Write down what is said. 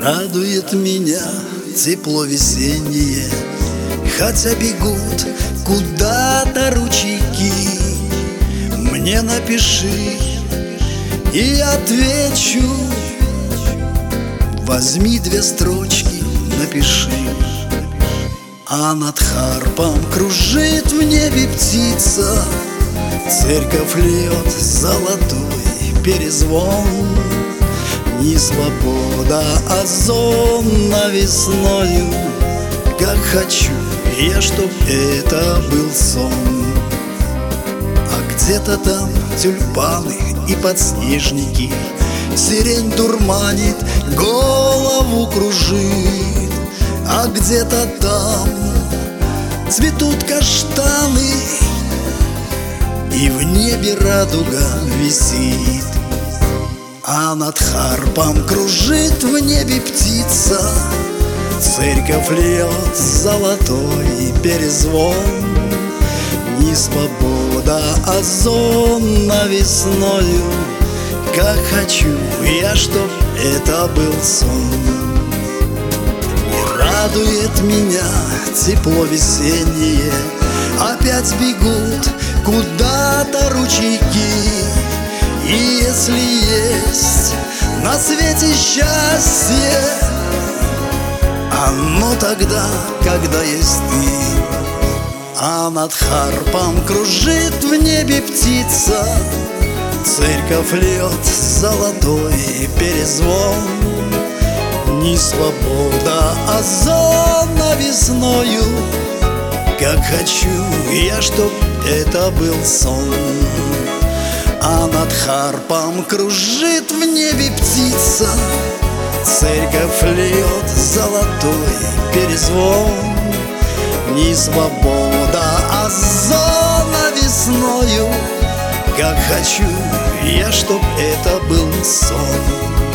Радует меня тепло весеннее, хотя бегут куда-то ручейки. Мне напиши, и отвечу. Возьми 2 строчки, напиши. А над Харпом кружит в небе птица, церковь льет золотой перезвон. Не свобода, а зона весною. Как хочу я, чтоб это был сон. А где-то там тюльпаны и подснежники, сирень дурманит, голову кружит. А где-то там цветут каштаны, и в небе радуга висит. А над Харпом кружит в небе птица, церковь льет золотой перезвон. Не свобода, а зона весною. Как хочу я, чтоб это был сон. Не радует меня тепло весеннее, опять бегут куда-то ручейки. И если есть на свете счастье, оно тогда, когда есть ты. А над Харпом кружит в небе птица, церковь льет золотой перезвон. Не свобода, а зона весною. Как хочу я, чтоб это был сон. А над Харпом кружит в небе птица, церковь льет золотой перезвон. Не свобода, а зона весною. Как хочу я, чтоб это был сон.